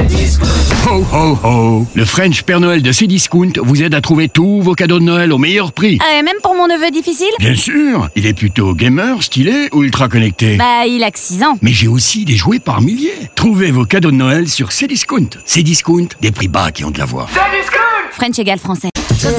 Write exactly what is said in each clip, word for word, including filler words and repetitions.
Cdiscount. Ho ho ho. Le French Père Noël de Cdiscount vous aide à trouver tous vos cadeaux de Noël au meilleur prix. Ah, et même pour mon neveu difficile? Bien sûr. Il est plutôt gamer, stylé ou ultra connecté? Bah, il a que six ans. Mais j'ai aussi des jouets par milliers. Trouvez vos cadeaux de Noël sur Cdiscount. Cdiscount, des prix bas qui ont de la voix. Cdiscount. French égale français.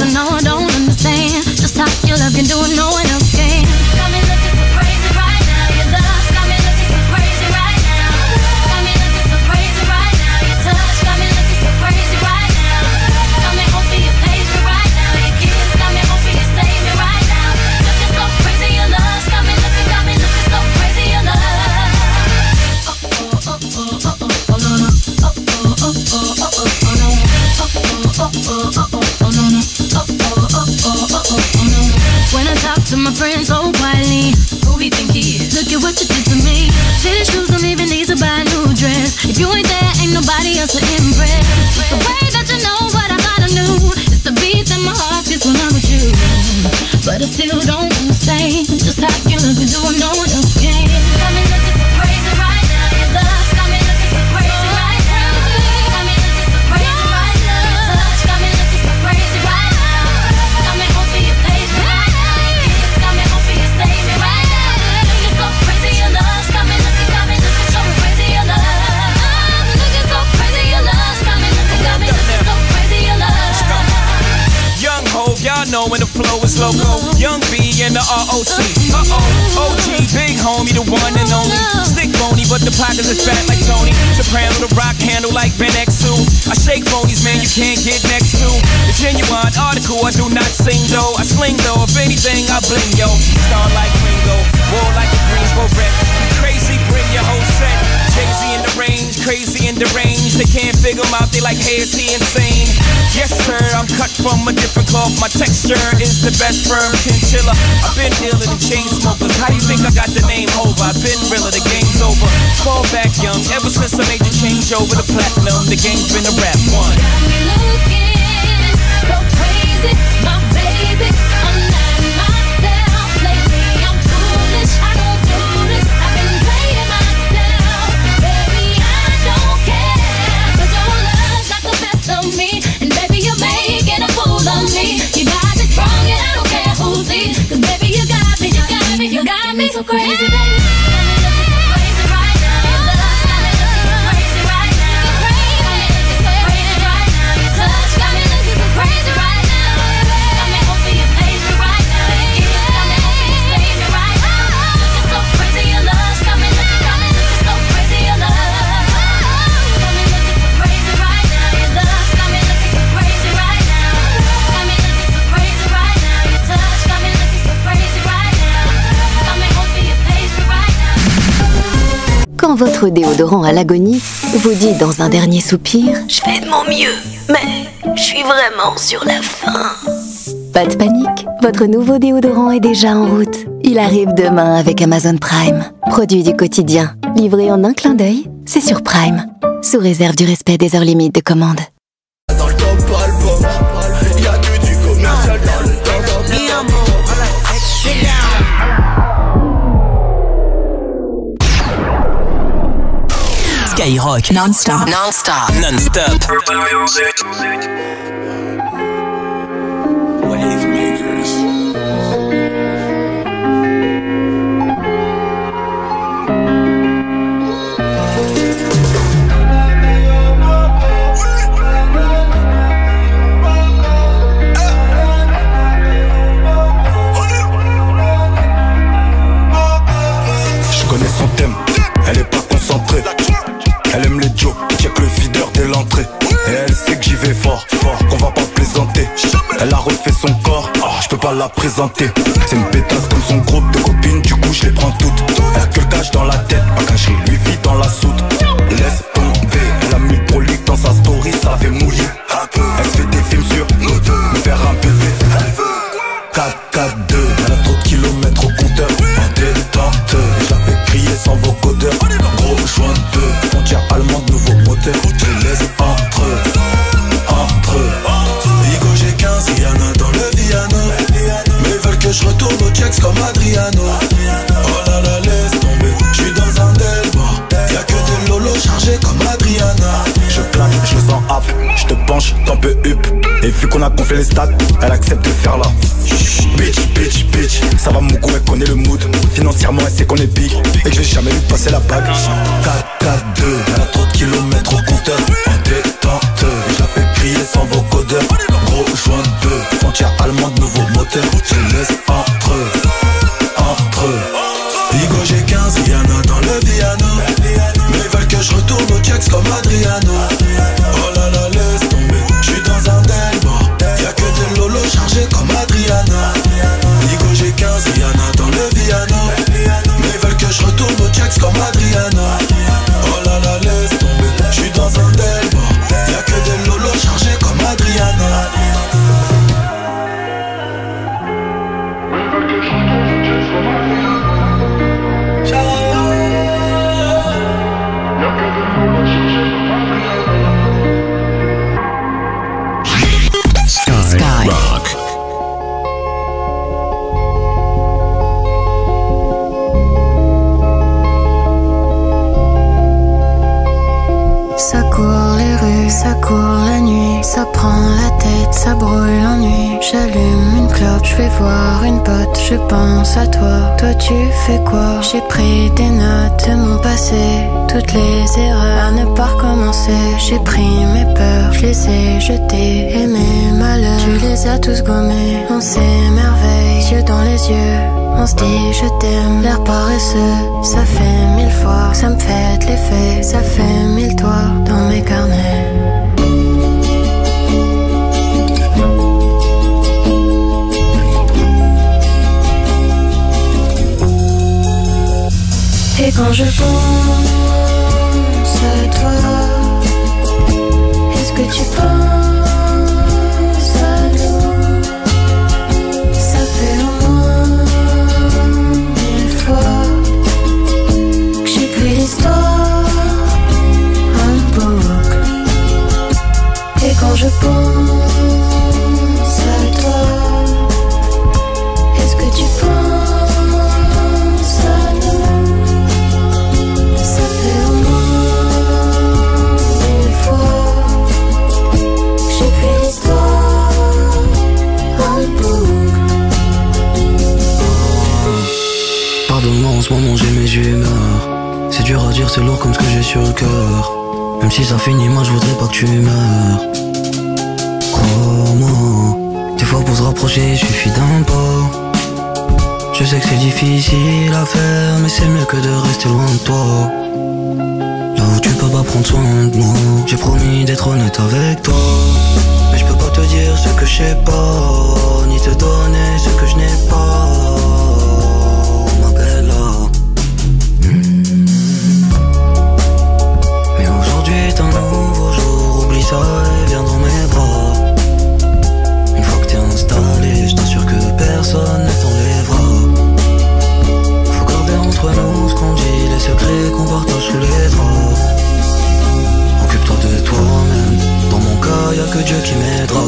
When I talk to my friends so quietly, who he think he is? Look at what you did to me. City shoes don't even need to buy a new dress. If you ain't there, ain't nobody else to impress. It's the way that you know what I thought I knew. It's the beat that my heart gets when I'm with you. But I still don't understand just how you look and do what no one else can. Got me looking so crazy right now. Your love's got me looking so crazy right now. Got me looking so crazy right now. Your touch got me looking so crazy right now. Got me hoping you page me right now. Your kiss got me hoping you save me right now. Looking so crazy, your love's got me looking, got me looking so crazy, your love. I'm looking so crazy, your love's got me looking, got me looking so crazy, your love. Young Hov, y'all know when the flow is loco. Young B and the R O C. Uh-oh, O G, big homie, the one and only. Stick bony, but the pockets is fat like Tony. Soprano, the rock handle like Ben X two. I shake phonies, man, you can't get next to. The genuine article, I do not sing though. I sling though, if anything, I bling yo. Star like Ringo, war like a Greensboro wreck. Crazy, bring your whole set. Jay-Z in the range, crazy in the range. They can't figure him out, they like, hey, is he insane? Yes, sir, I'm cut from a different cloth. My texture is the best firm chinchilla. I've been dealing the chain smokers. How you think I got the name over? I've been realer, the game's over. Fall back young, ever since I made the change over the platinum. The game's been a rap one. Got me looking so crazy, my baby. I'm not myself lately. I'm foolish, I don't do this. I've been playing myself, baby. I don't care, 'cause your love's got the best of me, and baby you're making a fool of me. You got me strong and I don't care who sees, 'cause baby you got me, you got me, you got me so crazy, baby. Got me looking so crazy right now. Your love's got me looking so crazy right now. Got me looking so crazy right now. Your touch got me looking so crazy right now. Got me hoping you page me right now. Your kiss got me hoping you save me right now. Looking so crazy, your love's got me looking, got me looking so crazy, your love. Got me looking so crazy right now. Your love's got me looking so crazy right now. Got me looking so crazy right now. Your touch got me looking so crazy right now. Got me hoping you page me right now. Quand votre déodorant à l'agonie vous dit dans un dernier soupir « Je fais de mon mieux, mais je suis vraiment sur la fin ». Pas de panique, votre nouveau déodorant est déjà en route. Il arrive demain avec Amazon Prime. Produit du quotidien, livré en un clin d'œil, c'est sur Prime. Sous réserve du respect des heures limites de commande. Dans le top album, y'a que du commercial dans le top album. Skyrock non-stop, non-stop, non-stop. Wave makers. Je connais son thème, elle est pas concentrée. Elle aime les jokes, check le videur dès l'entrée. Et elle sait que j'y vais fort, fort, qu'on va pas plaisanter. Elle a refait son corps, oh, je peux pas la présenter. C'est une pétasse comme son groupe de copines, du coup je les prends toutes. Elle a que le cash dans la tête, pas caché, lui vit dans la soute. Laisse tomber, elle a mis le prolique dans sa story, ça fait mouiller. Elle se fait des films sur nous deux, me faire un bébé. quatre quatre deux, elle a trop de kilomètres au compteur. En détente, je la fais crier sans vocodeur. Gros joint de deux, frontière allemande, nouveau moteur. Je laisse entre eux, entre eux. Vigo j'ai quinze, Rihanna dans le Viano. Mais ils veulent que je retourne au checks comme Adriano. Oh là là, laisse tomber, j'suis dans un delmore. Y'a que des lolos chargés comme Adriana. Je plains Je te penche, t'en peux up. Et vu qu'on a gonflé les stats, elle accepte de faire la bitch, bitch, bitch. Ça va mon goût, elle connaît le mood. Financièrement, elle sait qu'on est big et que j'ai jamais vu passer la bague. quatre quatre deux, elle a trop de kilomètres au compteur. En détente, et je la fais crier sans vocodeur. Gros joint de deux, frontière allemande, nouveau moteur. Je laisse entre eux, entre eux. Bigo j'ai quinze, Rihanna dans le piano. Mais ils veulent que je retourne au checks comme Adriano. Oh là là, laisse tomber, j'suis dans un delmore. Y'a que des lolos chargés comme Adriana. Bigo j'ai quinze, Rihanna dans le piano. Mais ils veulent que je retourne au checks comme Adriana. Oh là là, laisse tomber, j'suis dans un delmore. Y'a que des lolos chargés comme Adriana. Sky Rock. Ça court les rues, ça court la nuit, ça prend la tête, ça brûle l'ennui. J'allume une clope, je vais voir une pote, je pense à toi. Toi tu fais quoi? J'ai pris des notes de mon passé, toutes les erreurs à ne pas recommencer. J'ai pris mes peurs, je les ai jetées, et mes malheurs, tu les as tous gommés. On s'émerveille, yeux dans les yeux, on se dit je t'aime, l'air paresseux. Ça fait mille fois, ça me fait de l'effet, ça fait mille toits dans mes carnets. Et quand je pense à toi, est-ce que tu penses à nous? Ça fait au moins mille fois que j'écris l'histoire en boucle. Et quand je pense à toi, est-ce que tu penses à nous? Ça fait au moins mille fois que j'écris l'histoire en boucle. Pardonne-moi, en ce moment j'ai mes humeurs. C'est dur à dire, c'est lourd comme ce que j'ai sur le cœur. Même si ça finit, moi je voudrais pas que tu meurs. Crois-moi, des fois pour se rapprocher, il suffit d'un pas. Je sais que c'est difficile à faire, mais c'est mieux que de rester loin de toi. Là où tu peux pas prendre soin de moi. J'ai promis d'être honnête avec toi, mais je peux pas te dire ce que je sais pas, ni te donner ce que je n'ai pas. Ma bella. Mmh. Mais aujourd'hui est un nouveau jour, oublie ça et viens dans mes bras. Une fois que t'es installé, je t'assure que personne ne t'enlèvera. Faut garder entre nous ce qu'on dit, les secrets qu'on partage sous les draps. Occupe-toi de toi-même, dans mon cas y'a que Dieu qui m'aidera.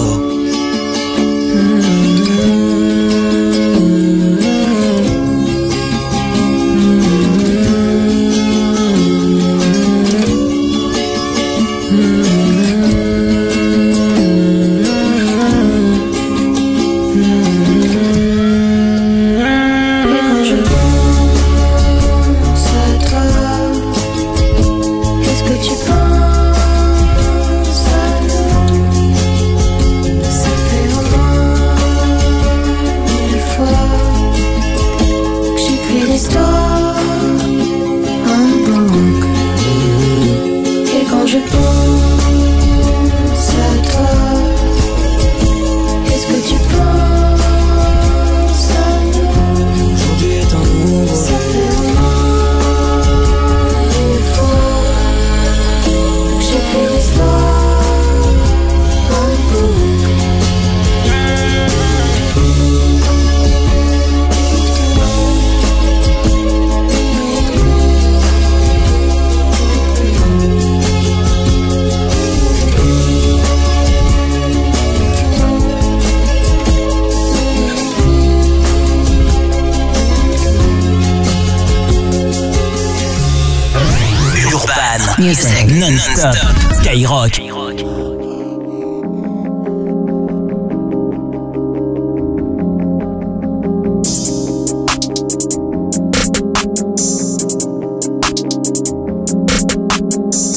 Mmh. Music non-stop. Skyrock.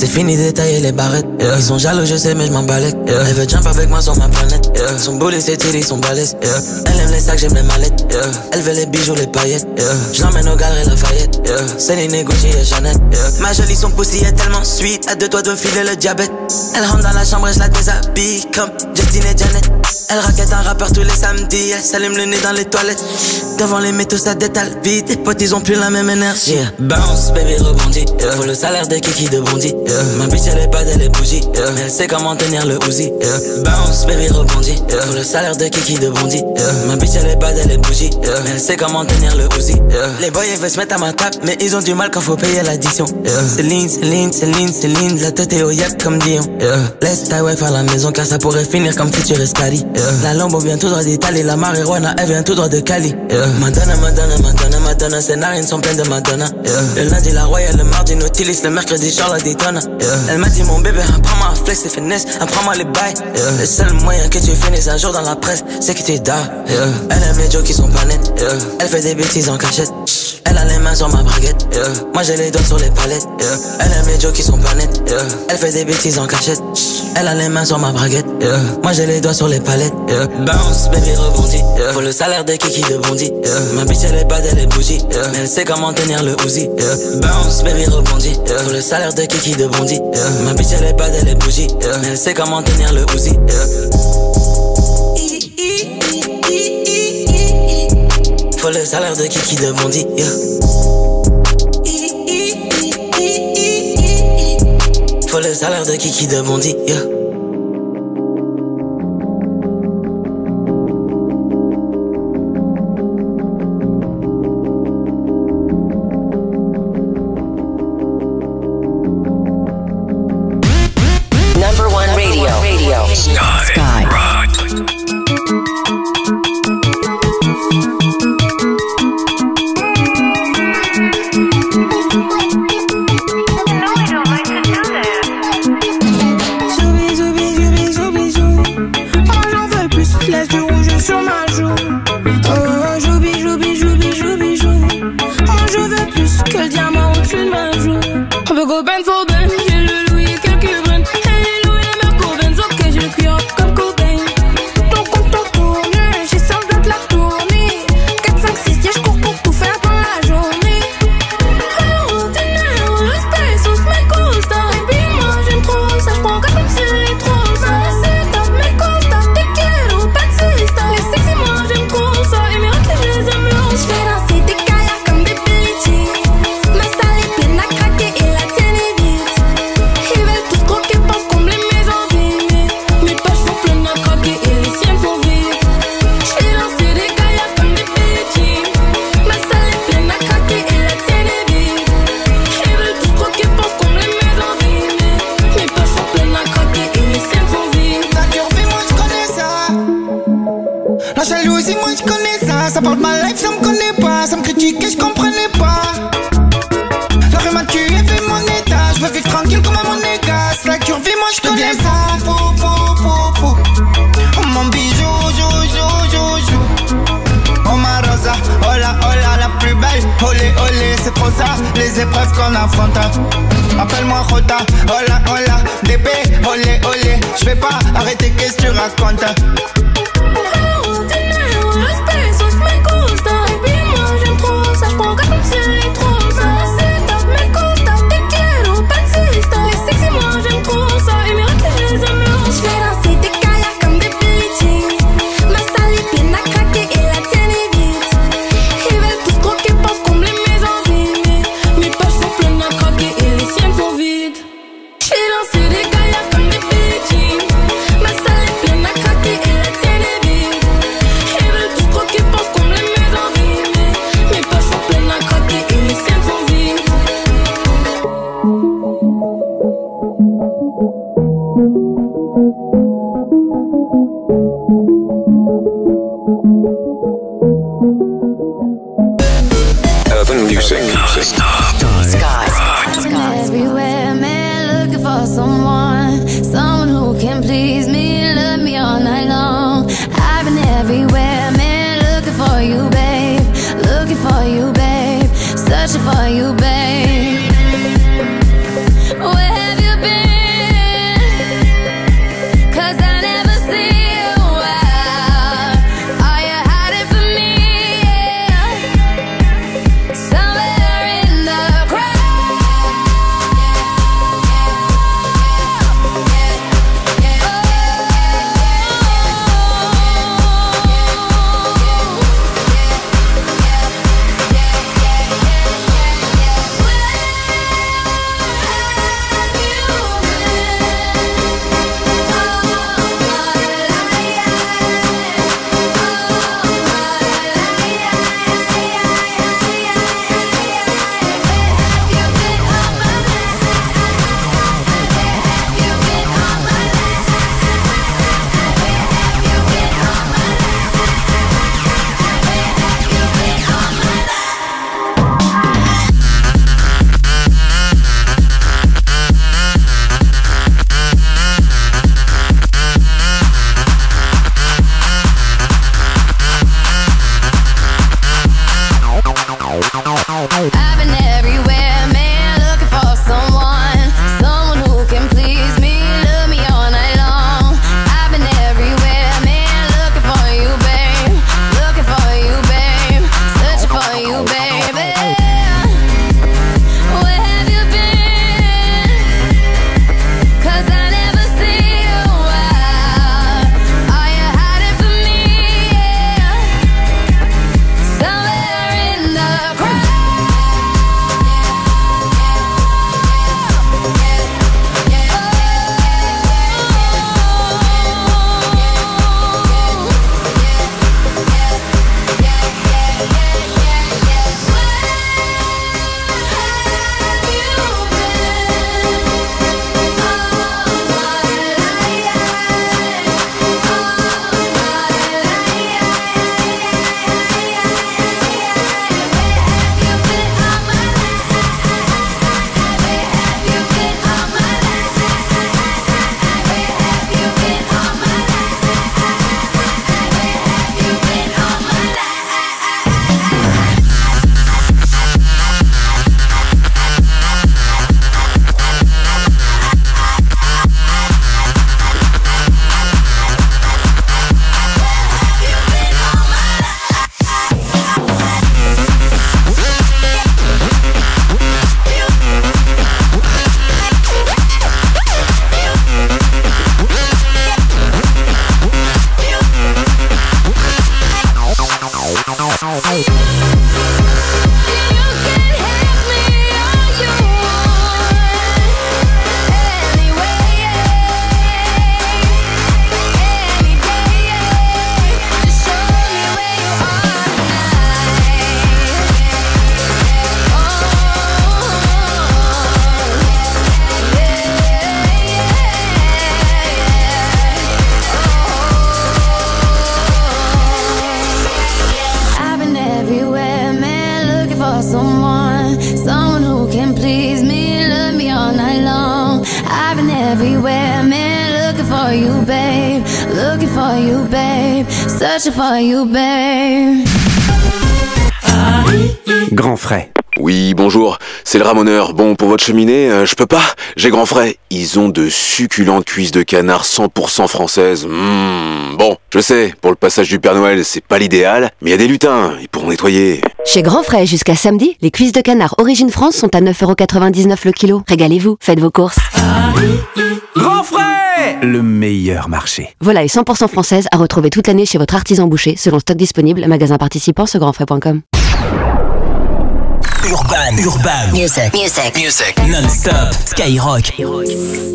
C'est fini d'étailler les barrettes, yeah. Ils sont jaloux, je sais, mais je m'en balèque, yeah. Elle veut jump avec moi sur ma planète, yeah. Son bullet, c'est tiré, son balèze, yeah. Elle aime les sacs, j'aime les mallettes, yeah. Elle veut les bijoux, les paillettes, yeah. Je l'emmène au galeries Lafayette, yeah. Céline, Gucci et Chanel, yeah. Ma jolie, son pussy est tellement sweet, à deux doigts de me filer le diabète. Elle rentre dans la chambre et je la déshabille comme Justine et Janet. Elle raquette un rappeur tous les samedis, elle s'allume le nez dans les toilettes. Devant les métaux ça détale vite, les potes ils ont plus la même énergie, yeah. Bounce, baby rebondit, yeah. Faut le salaire de Kiki de Bondy, yeah. Ma bitch elle est pas des bougies, yeah. Mais elle sait comment tenir le Uzi, yeah. Bounce, baby rebondit, yeah. Faut le salaire de Kiki de Bondy, yeah. Ma bitch elle est pas des bougies, yeah. Mais elle sait comment tenir le Uzi, yeah. Les boys ils veulent se mettre à ma table, mais ils ont du mal quand faut payer l'addition, yeah. Céline, Céline, Céline, Céline, la tête est au yak comme Dion, yeah. Laisse ta wife à la maison car ça pourrait finir comme Futurist Cali, yeah. La Lambo vient tout droit d'Italie, la marijuana elle vient tout droit de Cali, yeah. Madonna, Madonna, Madonna, Madonna, ses narines sont pleines de Madonna, yeah. Le lundi la Royale, le mardi Nautilus, le mercredi Charlotte Daytona, yeah. Elle m'a dit mon bébé, apprends-moi à flex et finesse, apprends-moi les bails, yeah. Le seul moyen que tu finisses un jour dans la presse, c'est que tu es d'art, yeah. Elle aime les jokes qui sont pas nets, yeah. Elle fait des bêtises en cachette, elle a les mains sur ma braguette, yeah. Moi j'ai les doigts sur les palettes, yeah. Elle aime les jokes qui sont pas nets, yeah. Elle fait des bêtises en cachette, elle a les mains sur ma braguette, yeah. Moi j'ai les doigts sur les palettes, yeah. Bounce, baby rebondit, yeah. Faut le salaire de Kiki de Bondy, yeah. Ma bitch elle est pas des bougies, yeah. Mais elle sait comment tenir le Uzi, yeah. Bounce, baby rebondit, yeah. Faut le salaire de Kiki de Bondy, yeah. Ma bitch elle est pas des bougies, yeah. Mais elle sait comment tenir le Uzi, yeah. Faut le salaire de Kiki de Bondy, yeah. Faut le salaire de Kiki de Bondy, yeah. Number one radio. Radio. Sky. Sky. Les épreuves qu'on affronte, appelle-moi Rota, hola hola, D B, olé olé, je vais pas arrêter, qu'est-ce que tu racontes? For you, babe. Where have you everywhere, man, looking for you, babe. Looking for you, babe. Searching for you, babe. Grand frais. Oui, bonjour, c'est le ramoneur. Bon, pour votre cheminée, euh, je peux pas, j'ai grand frais. Ils ont de succulentes cuisses de canard cent pour cent françaises. Mmh, bon, je sais, pour le passage du Père Noël, c'est pas l'idéal, mais il y a des lutins, ils pourront nettoyer. Chez Grand Frais, jusqu'à samedi, les cuisses de canard Origine France sont à neuf euros quatre-vingt-dix-neuf le kilo. Régalez-vous, faites vos courses. Grand frais, le meilleur marché. Volaille cent pour cent française à retrouver toute l'année chez votre artisan boucher, selon stock disponible, magasin participant sur grand frais point com. Urban, Urban, Music, Music, Music, Non-stop, Skyrock. Skyrock.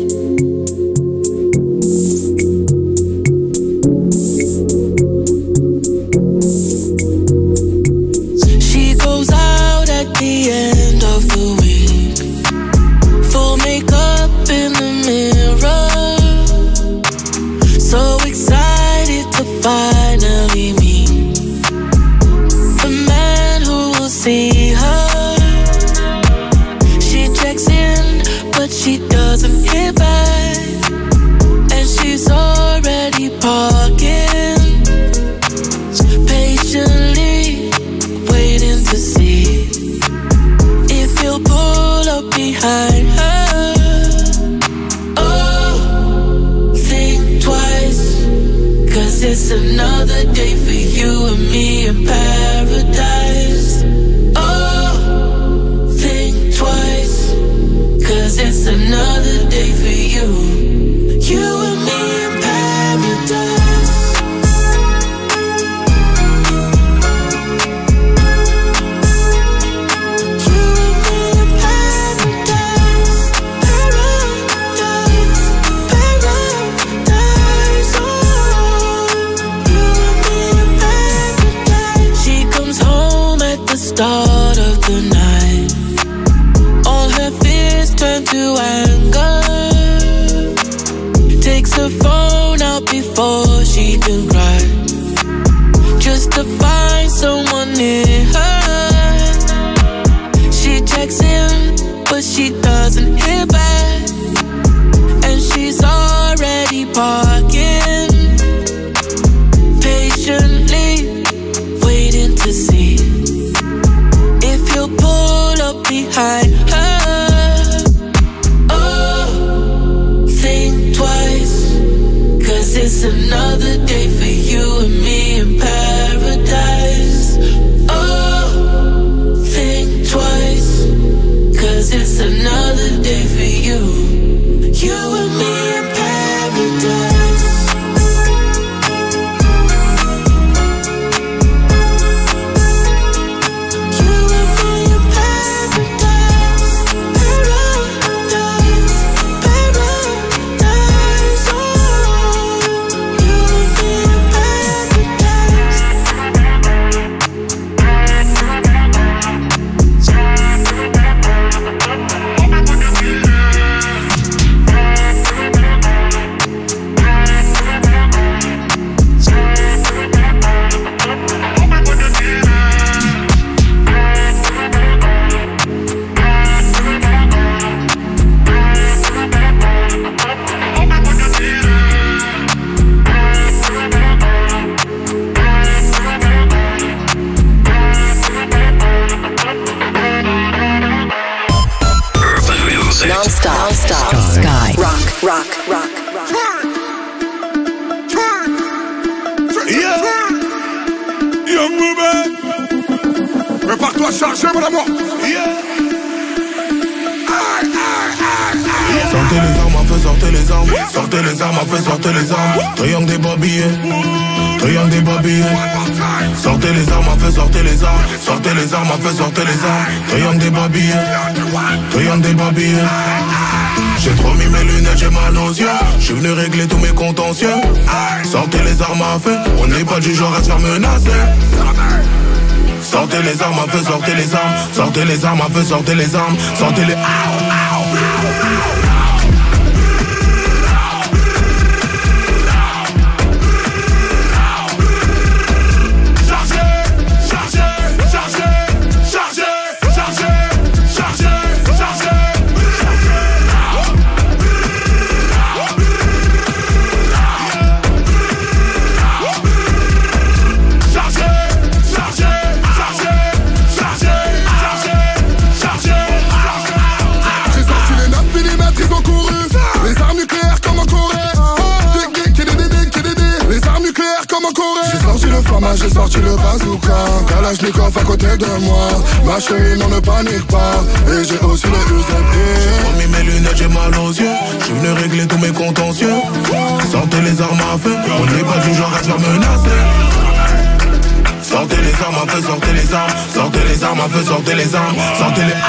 She goes out at the end of the week, full makeup in the mirror, so excited to finally meet the man who will see her. But she doesn't hit back, and she's already parking, patiently waiting to see if you'll pull up behind her. Oh, think twice, cause it's another day for you and me in paradise. Oh, think twice, cause it's another day for you, you and me in paradise. You and me in paradise, paradise, paradise. Oh, you and me in paradise. She comes home at the start of the night, all her fears turn to anger, takes her phone out before she can cry, just to find someone near her. She checks in, but she doesn't hear back, and she's already parking, patiently waiting to see if you'll pull up behind her. It's another day for you and me in paradise. Oh, think twice, cause it's another day for you, you and me in paradise. Non-stop, non-stop, Sky, rock, rock, rock, rock. Yeah, young woman, prépare-toi à charger, mon amour. Yeah. Aïe, aïe, aïe, aïe. Sortez les armes, à feu, sortez les armes. Sortez les armes, à feu, sortez les armes. Triangle des babillés, triangle des babillés. Sortez les armes, à feu, sortez les armes. Sortez les armes, à feu, sortez les armes. Triangle des babillés, triangle des babillés. J'ai trop mis mes lunettes, j'ai mal aux yeux. J'suis venu régler tous mes contentieux. Sortez les armes à feu, on n'est pas du genre à se faire menacer. Sortez les armes à feu, sortez les armes. Sortez les armes à feu, sortez les armes. Sortez les... le flamage, j'ai sorti le bazooka. Kalachnikov à côté de moi. Ma chérie, non ne panique pas. Et j'ai aussi le U Z P. J'ai remis mes lunettes, j'ai mal aux yeux. Je suis venu régler tous mes contentieux. Sortez les armes à feu. On n'est pas du genre à se faire menacer. Sortez les armes à feu, sortez les armes. Sortez les armes à feu, sortez les armes. Sortez les...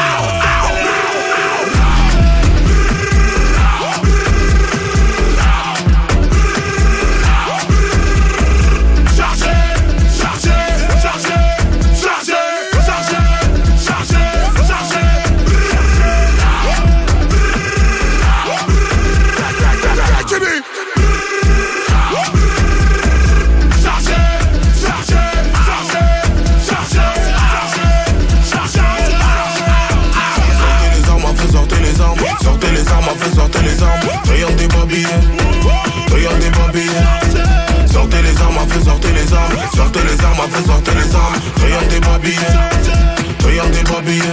Sortez les armes, triangle des babillés, triangle des babillés. Sortez les armes à feu, sortez les armes, sortez les armes à feu, sortez les armes, triangle des babillés, triangle des babillés.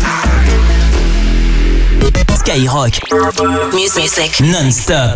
Skyrock, music non-stop.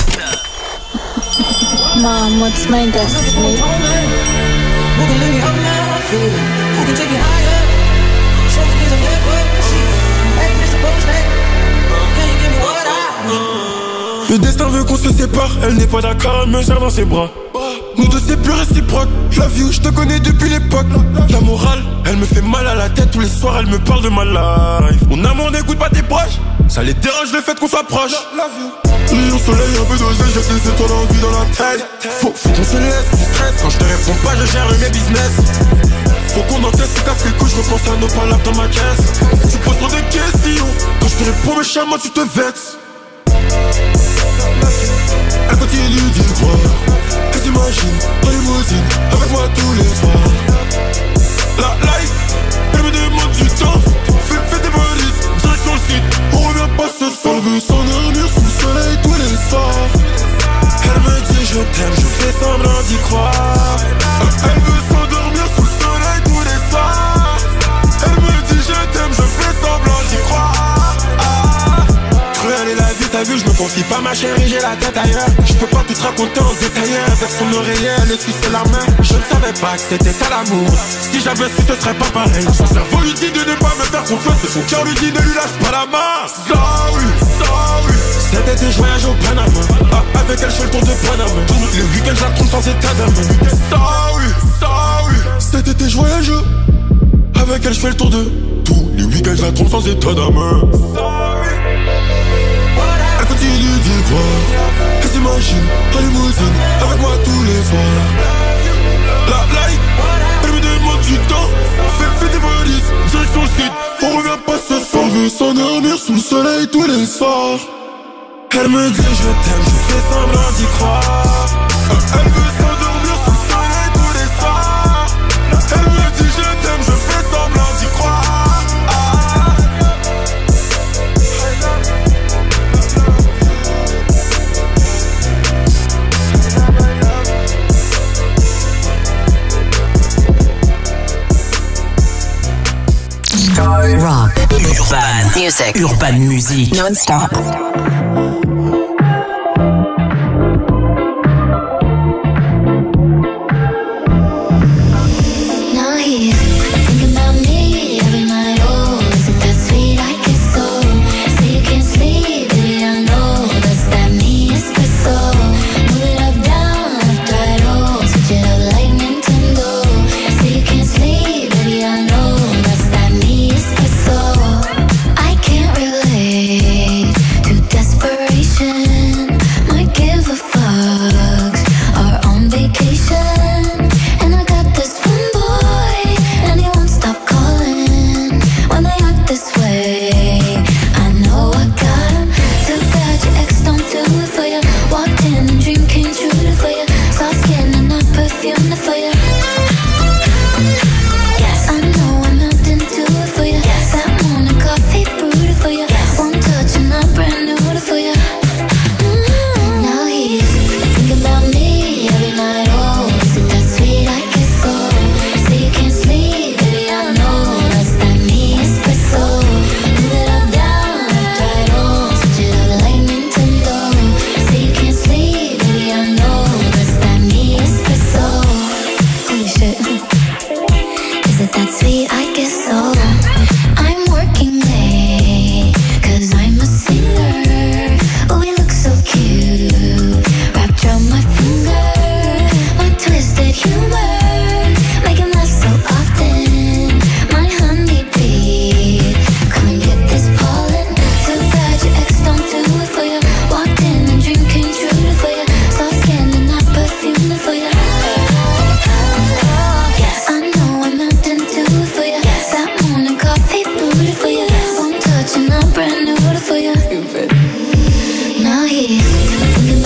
Mom, what's my destiny? Who can lift you up now? Who can take you higher? Show you things I'm dead with. Hey, Mister Postman, can you give me what I need? Le destin veut qu'on se sépare, elle n'est pas d'accord, elle me serre dans ses bras. Nous deux c'est plus réciproque, la vie où je te connais depuis l'époque. La morale, elle me fait mal à la tête, tous les soirs elle me parle de ma life. Mon amour n'écoute pas tes proches, ça les dérange le fait qu'on soit proche. Lion soleil un peu dosé, j'ai laissé toi l'envie dans la tête. Faut, faut qu'on se laisse du stress, quand je te réponds pas je gère mes business. Faut qu'on encaisse ce casse les couilles, je repense à nos palabres dans ma caisse. Tu poses trop de questions, quand je te réponds méchamment tu te vexes. Elle continue d'y croire. Elle s'imagine dans les limousine avec moi tous les soirs. La life, elle me demande du temps. Fais, fais tes valises, direction le site. On revient pas ce soir. Elle veut s'endormir sous le soleil tous les soirs. Elle me dit je t'aime, je fais semblant d'y croire. Elle veut s'endormir sous le soleil tous les soirs. Elle me dit je t'aime, je fais semblant d'y croire. Cruelle est la vie, t'as vu, je me confie pas ma chérie, j'ai la tête ailleurs. Je peux pas tout te raconter en détail. Avec son oreiller, elle essuie la main. Je ne savais pas que c'était ça l'amour. Si j'avais su, ce serait pas pareil. Son cerveau lui dit de ne pas me faire confiance, et son cœur lui dit ne lui lâche pas la main. Sorry, sorry. Cet été, je voyage au Panama. Ah, avec elle, je fais le tour de Panama. Le week-end, je la trompe sans état d'âme. Sorry, sorry. Cet été, je voyage. Avec elle, je fais le tour de tous les week-ends, je la trompe sans état d'âme. Sorry. Elle continue d'y croire. Elle s'imagine en limousine avec moi tous les soirs. La life, elle me demande du temps. Fais, fais tes valises, direction le site. On revient pas ce soir. On veut s'endormir sous le soleil tous les soirs. Elle me dit je t'aime, je fais semblant d'y croire. Elle veut s'endormir sous le soleil tous les soirs. Elle me dit je t'aime, je fais semblant d'y croire. Rock, Urban Music, Urban Music, non-stop. Desperation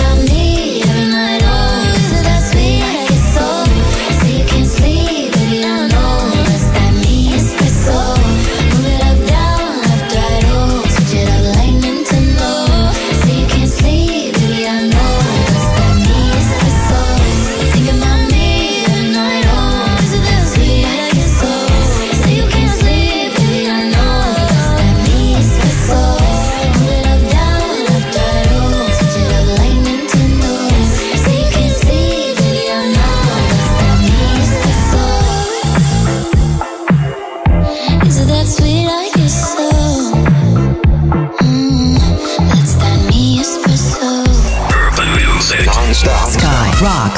about me every night. Oh, is it that sweet? I get so. So you can't sleep, baby, I know. That's that me espresso. Move it up, down, left, right, oh. Switch it up like Nintendo. So you can't sleep, baby, I know. That's that me espresso. Think about me every night. Oh, is it that sweet? I get so. So you can't sleep, baby, I know. That's that me espresso. Move it up, down, left, right, oh. Switch it up like Nintendo. So you can't sleep, baby, I know. That's that me espresso. Is it that sweet? I guess so. Mm, that's that me espresso. Urban music. Non-stop. Sky Rock.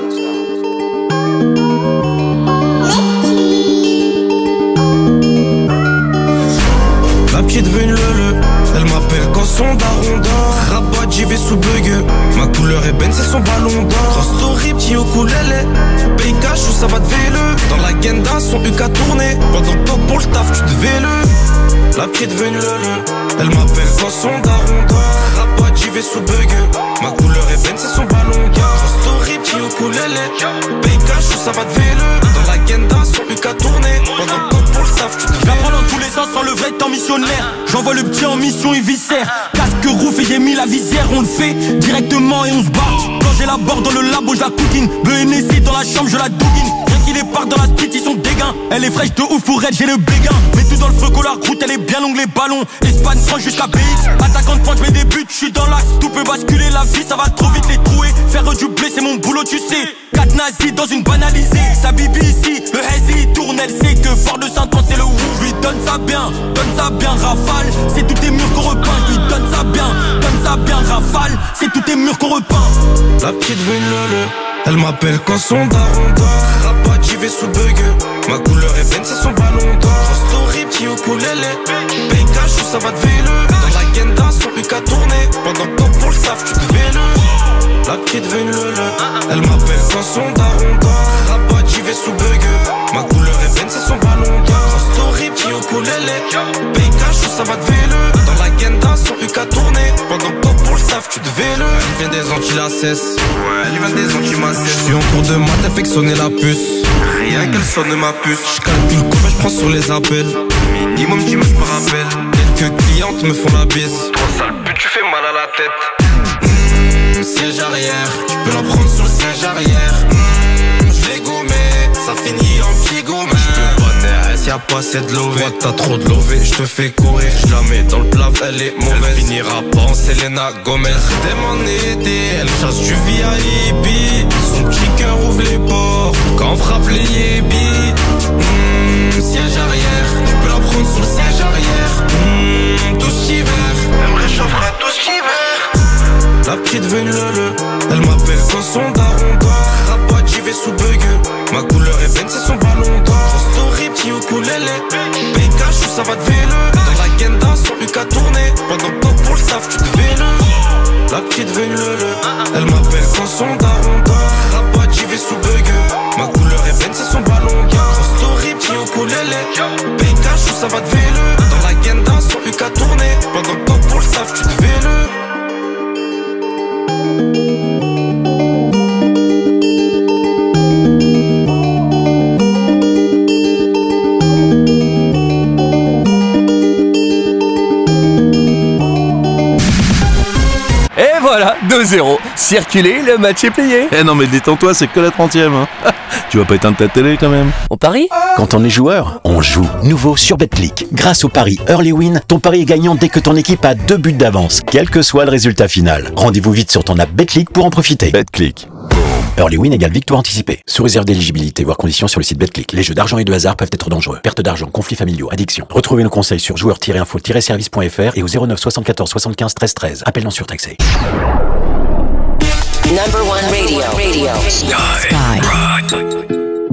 La petite veut une leu, elle m'appelle quand son daron dort. Rabat, j'y vais sous bug. Ma couleur est ben, c'est son ballon d'or. Cross story, petit ukulélé. Paye cash ou ça va te vélo. Dans la genda, son U K tourné. Pendant que pour le taf, tu te vélo. La petite veut une leu, elle m'appelle quand son daron dort. Rabat, j'y vais sous bug. Ma couleur est ben, c'est son ballon d'or. Cross story, petit ukulélé. Paye cash ou ça va te vélo. Dans la genda, son U K tourné. Pendant que pour le taf, tu te vélo. J'apprends dans tous les sens sans le vrai temps missionnaire. J'envoie le petit en mission, il viscère. Casque rouf et j'ai mis la visière. On le fait directement et on se barre. Quand j'ai la barre dans le labo, je la coutine. B N S I dans la chambre, je la douguine. Rien qu'il est part dans la street, ils sont dégains. Elle est fraîche de ouf ou raide, j'ai le béguin. Mets tout dans le feu, la route, elle est bien longue, les ballons. Espagne, France jusqu'à B X. Attaquant de pointe, je mets des buts, je suis dans l'axe. Tout peut basculer, la vie, ça va trop vite les trouer. Faire du blé, c'est mon boulot, tu sais. Quatre nazis dans une banalisée. Sa bibi ici, le hazy tourne, elle sait que Fort de Saint-Ouen, c'est le ouf. Lui donne ça bien, donne ça bien, rafale. C'est tous tes murs qu'on repeint. Lui donne ça bien, donne ça bien, rafale. C'est tous tes murs qu'on repeint. La petite veut une leu, elle m'appelle quand son daron dort. Rabat, j'y vais sous bug. Ma couleur est ben, c'est son ballon d'or. Cross story, petit ukulélé. Paye cash ou ça va te vélo. Dans la genda, son U K tourné. Pendant que pour le taf, tu te vélo. La petite veut une leu, elle m'appelle quand son daron dort. Rabat, j'y vais sous bug. Ma couleur est ben, c'est son ballon d'or. Cross story, petit ukulélé. Paye cash ou ça va te vélo. Dans la genda, son U K tourné. Pendant que pour le taf, tu te vélo. Elle vient des Antilles, la cesse. Elle vient des Antilles, ma cesse. J'suis en cours de maths, elle fait que sonner la puce. Rien qu'elle sonne ma puce. J'calcule combien j'prends sur les appels. Minimum dix mois, j'me rappelle. Quelques clientes me font la bise. Toi sale pute, tu fais mal à la tête. Mmh, siège arrière, tu peux la prendre sur le siège arrière. Mmh, j'l'ai gommé, ça finit en petit gommé. J'te bonne y'a pas assez de lové. Toi t'as trop de lové, j'te fais courir. J'la mets dans le plat, elle est mauvaise. Elle finira pas en Selena Gomez. T'aimes en été, elle chasse du V I P. Son petit cœur ouvre les portes quand on frappe les yébis. Mmh, siège arrière, tu peux la prendre sur le siège arrière. Mmh, tout cet hiver, elle me réchauffera tout cet hiver. La petite veut une leu, elle m'appelle quand son daron dort. Rabat, j'y vais sous bug. Ma couleur est ben, c'est son ballon d'or. Cross story, petit ukulélé. Paye cash ou ça va te vélo. Dans la genda, son U K tourné. Pendant que pour le taf, tu te vélo. La petite veut une leu, elle m'appelle quand son daron dort. Rabat, j'y vais sous bug. Ma couleur est ben, c'est son ballon d'or. Cross story, petit ukulélé. Paye cash ou ça va te vélo. Dans la genda, son U K tourné. Pendant que pour le taf, tu te vélo. Et voilà, deux zéro. Circulez, le match est plié. Eh non mais détends-toi, c'est que la trentième. Hein. Tu vas pas éteindre ta télé quand même. On parie ? Quand on est joueur, on joue. Nouveau sur Betclic. Grâce au pari Early Win, ton pari est gagnant dès que ton équipe a deux buts d'avance, quel que soit le résultat final. Rendez-vous vite sur ton app Betclic pour en profiter. Betclic. Early Win égale victoire anticipée. Sous réserve d'éligibilité, voire conditions sur le site Betclic. Les jeux d'argent et de hasard peuvent être dangereux. Perte d'argent, conflits familiaux, addiction. Retrouvez nos conseils sur joueurs tiret info tiret service point f r et au zéro neuf soixante-quatorze soixante-quinze treize treize. Appel non surtaxé. Number one radio. Radio. Sky. Sky. Rock.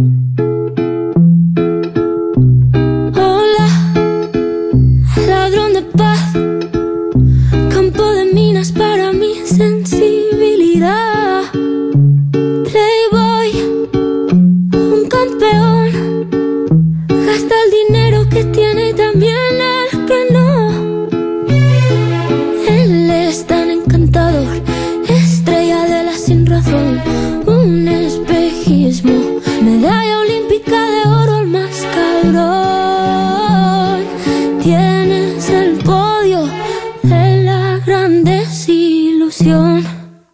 Hola, ladrón de paz, campo de minas para mi sensibilidad. Playboy, un campeón, gasta el dinero que tiene y también el que no. Él es tan encantador, estrella corazón un espejismo, medalla olímpica de oro al más cabrón. Tienes el podio de la gran desilusión.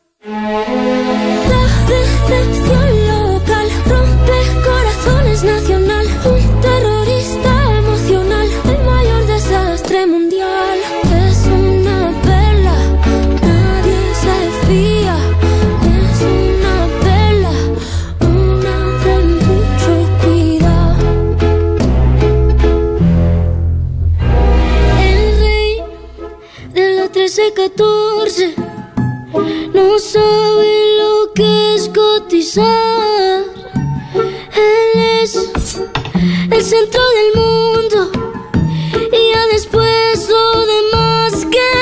La decepción local rompe corazones nacional, un terrorista emocional, el mayor desastre mundial. Es una perla, nadie se fía. Es una perla, una de mucho cuidado. El rey de la trece catorce no sabe lo que es cotizar. Él es el centro del mundo y ya después lo demás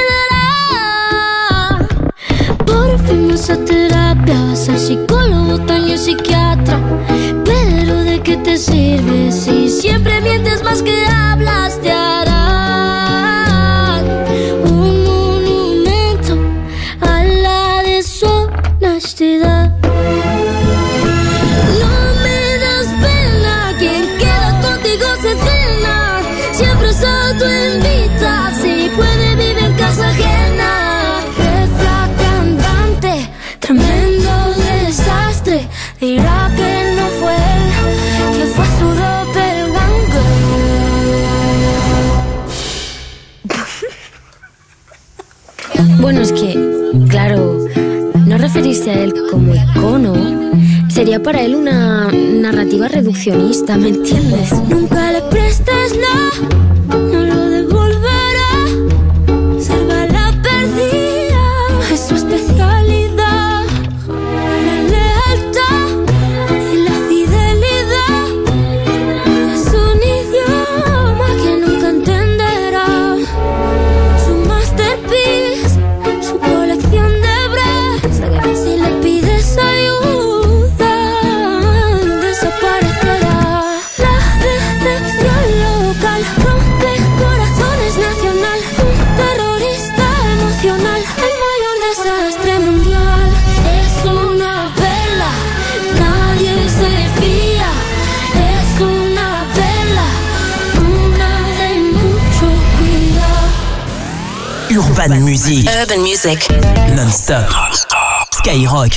quedará. Por fin vas a terapia, vas al psicólogo, tal y el psiquiatra. Pero ¿de qué te sirve si siempre mientes más que hablas? Te harán un monumento a la deshonestidad. No me das pena, quien queda contigo se cena. Siempre se autoinvita, si puede vive en casa ajena. Jefa cantante, tremendo desastre. Dirá que no fue él, que fue su doppelganger. Bueno, es que, claro, no referirse a él como icono sería para él una narrativa reduccionista, ¿me entiendes? Nunca le prestes nada, no lo devolverá. Salva la perdida, es su especialidad. La lealtad y la fidelidad es un idioma que nunca entenderá. Su masterpiece, su colección de breves. Si le pides ayuda, desaparecerá. La decepción local rompe corazones nacional, un terrorista emocional, el mayor desastre mundial. Es una perla, nadie se fía. Es una perla, una de mucho cuidado. Urban Music. Urban Music. Non-stop. Skyrock.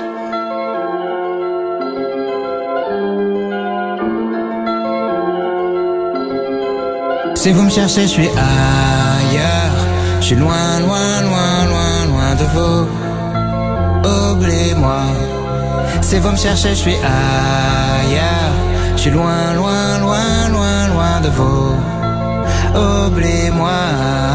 Si vous me cherchez, je suis ailleurs. Je suis loin, loin, loin, loin, loin de vous. Oubliez-moi. Si vous me cherchez, je suis ailleurs. Je suis loin, loin, loin, loin, loin de vous. Oubliez-moi.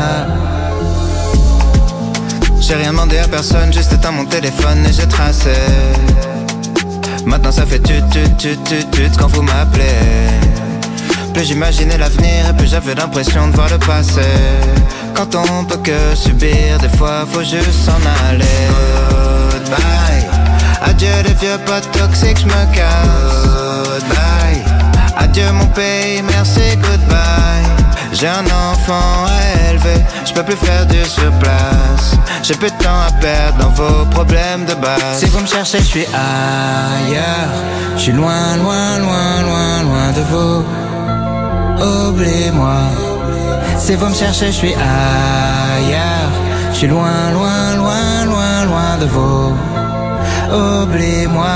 J'ai rien demandé à personne, juste éteint mon téléphone et j'ai tracé. Maintenant ça fait tut tut tut tut tut quand vous m'appelez. Plus j'imaginais l'avenir et plus j'avais l'impression de voir le passé. Quand on peut que subir, des fois faut juste s'en aller. Goodbye. Adieu les vieux potes toxiques, j'me casse. Goodbye. Adieu mon pays, merci, goodbye. J'ai un enfant à élever, j'peux plus faire du surplace. J'ai peu de temps à perdre dans vos problèmes de base. Si vous me cherchez, je suis ailleurs. Je suis loin, loin, loin, loin, loin de vous. Oubliez-moi. Si vous me cherchez, je suis ailleurs. Je suis loin, loin, loin, loin, loin de vous. Oubliez-moi.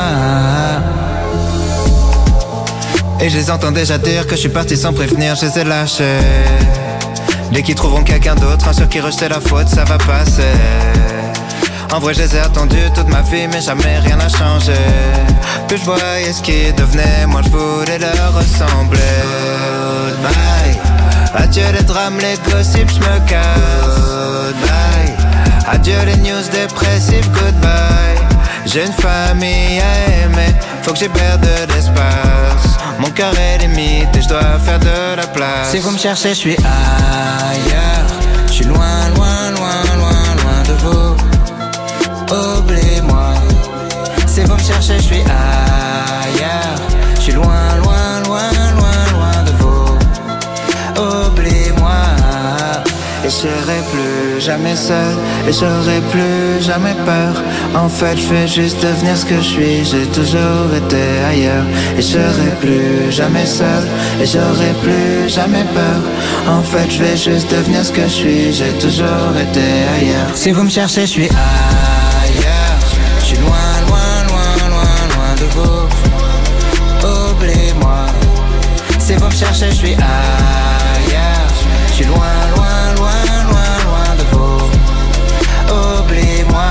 Et je les entends déjà dire que je suis parti sans prévenir, je les ai lâchés. Dès qu'ils trouveront quelqu'un d'autre, un sur qui rejeter la faute, ça va passer. En vrai je les ai attendus toute ma vie, mais jamais rien n'a changé. Plus je voyais ce qui devenait, moi je voulais leur ressembler. Goodbye. Adieu les drames, les gossips, je me casse. Goodbye. Adieu les news dépressives, goodbye. J'ai une famille à aimer, faut que j'hiberne de l'espace. Mon cœur est limite et je dois faire de la place. Si vous me cherchez, je suis ailleurs. Je suis loin, loin, loin, loin, loin de vous. Oubliez-moi. Si vous me cherchez, je suis ailleurs. Je suis loin, loin, loin, loin, loin de vous. Oubliez-moi. et je serai plus jamais seul, et j'aurai plus jamais peur. En fait je vais juste devenir ce que je suis, j'ai toujours été ailleurs, et je serai plus jamais seul, et j'aurai plus jamais peur. En fait je vais juste devenir ce que je suis, j'ai toujours été ailleurs. Si vous me cherchez je suis ailleurs, je suis loin, loin, loin, loin, loin de vous. Oubliez-moi. Si vous me cherchez, je suis ailleurs. Je suis loin, loin, loin, loin, loin de vous. Oubliez-moi.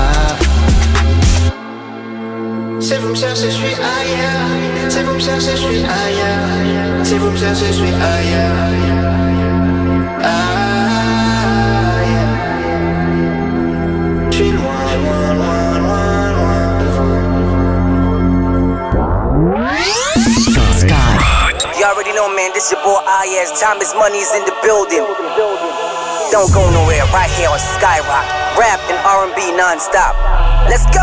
Si vous me cherchez, je suis ailleurs. Si vous me cherchez, je suis ailleurs. Si vous me cherchez, je suis ailleurs. Ailleurs. Je suis loin, loin, loin, loin, loin de vous. Sky. You already know, man, this your boy I S. Time is money is in the building. Don't go nowhere, right here on Skyrock. Rap and R and B non-stop. Let's go!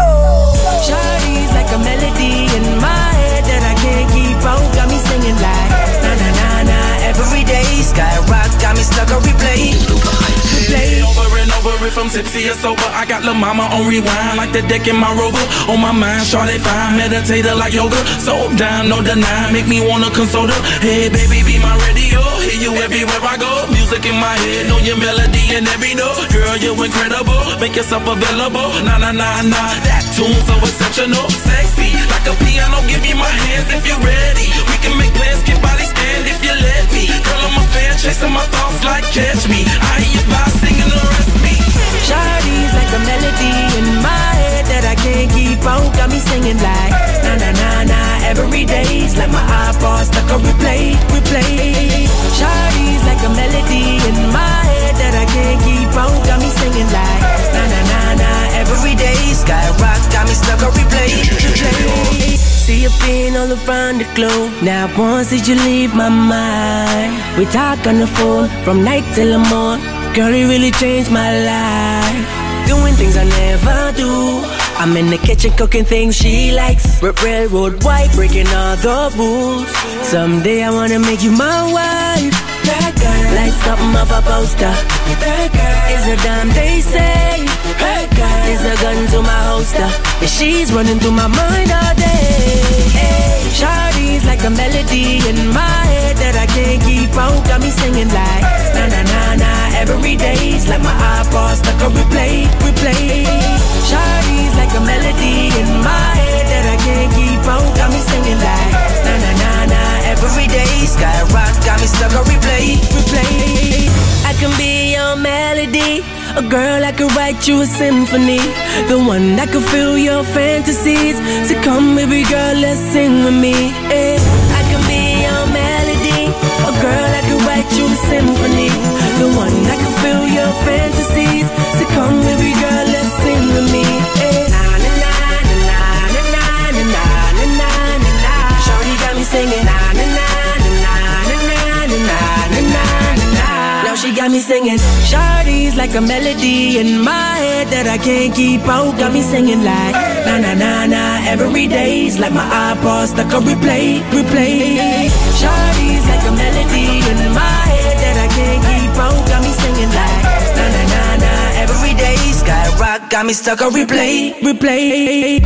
Shawty's like a melody in my head that I can't keep out. Got me singing like na na na na every day. Skyrock got me stuck on replay. Replay. Over and over if I'm tipsy or sober. I got Lil Mama on rewind like the deck in my Rover. On my mind, shawty fine, meditator like yoga. So down, no deny, make me wanna console her. Hey baby, be my radio, hear you everywhere I go. Music in my head, know your melody and every note. Girl, you incredible, make yourself available. Nah, nah, nah, nah, that tune so exceptional. Sexy, like a piano, give me my hands if you're ready. We can make plans, get body stand if you let me. Girl, I'm a fan, chasing my thoughts like catch me. I hear you vibe singing the rest of me. Shawty's like a melody in my head that I can't keep out. Got me singing like na na na na every day's like my iPod stuck on replay, replay. Shawty's like a melody in my head that I can't keep out. Got me singing like na na na na every day. Skyrock got me stuck on replay, replay. See you being all around the globe. Now once did you leave my mind? We talk on the phone from night till the morning. Girl, you really changed my life. Doing things I never do. I'm in the kitchen cooking things she likes. R- railroad white, breaking all the rules. Someday I wanna make you my wife. That girl, like something of a poster. That girl is a dime they say. That girl is a gun to my holster. And she's running through my mind all day. Hey, Shawty's like a melody in my head that I can't keep out. Got me singing like na na na na every day's like my iPod stuck on replay, replay. Shawty's like a melody in my head that I can't keep out. Got me singing like na na na na every day. Skyrock got me stuck on replay, replay. I can be your melody, a girl I could write you a symphony, the one that could fill your fantasies. So come baby girl, let's sing with me. Hey, I can be your melody, a girl I could write you a symphony, the one that could fill your fantasies. So come baby girl, let's sing with me. Hey, na na na na na na na na na na na na. Shawty got me singing na na na na na na na na na na. Now she got me singing. Shawty's like a melody in my head that I can't keep out. Got me singing like na na na na every day's like my iPod stuck on replay, replay. Shawty's like a melody in my head that I can't keep out. Got me singing like na na na na every day. Skyrock got me stuck on replay, replay.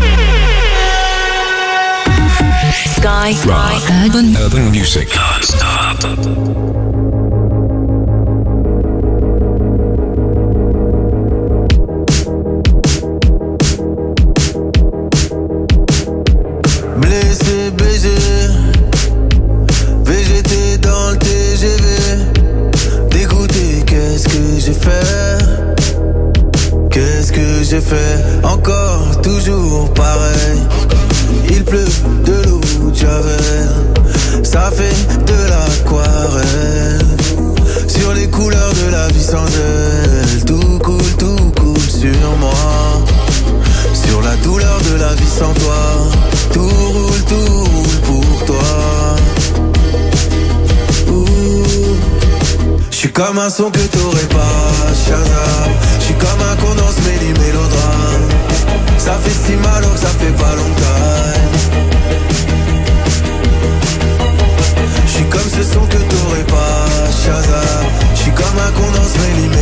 Sky Rock. Urban, Urban music. Non-stop. Blessé, baisé, V G T dans le T G V. Dégoûté, qu'est-ce que j'ai fait? Qu'est-ce que j'ai fait? Encore, toujours pareil. Il pleut de l'eau de Javel. Ça fait de l'aquarelle. Sur les couleurs de la vie sans elle. Tout coule, tout coule sur moi. Sur la douleur de la vie sans toi. Tout roule, tout roule pour toi. J'suis comme un son que t'aurais pas, Shazam. J'suis comme un condense mêlé mélodrame. Ça fait si mal alors que ça fait pas longtemps. J'suis comme ce son que t'aurais pas, Shazam. J'suis comme un condense mêlé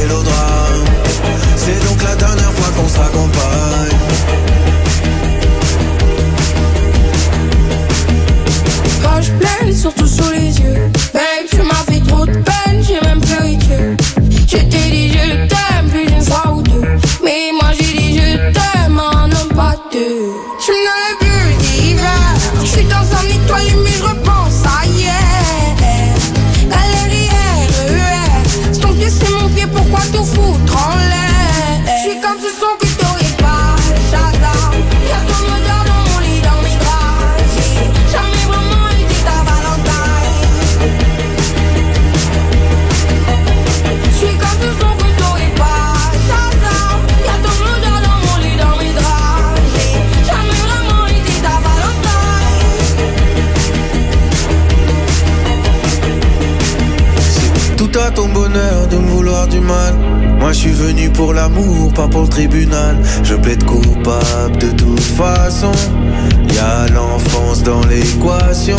bonheur de me vouloir du mal. Moi je suis venu pour l'amour, pas pour le tribunal. Je plaide coupable de toute façon. Y'a l'enfance dans l'équation.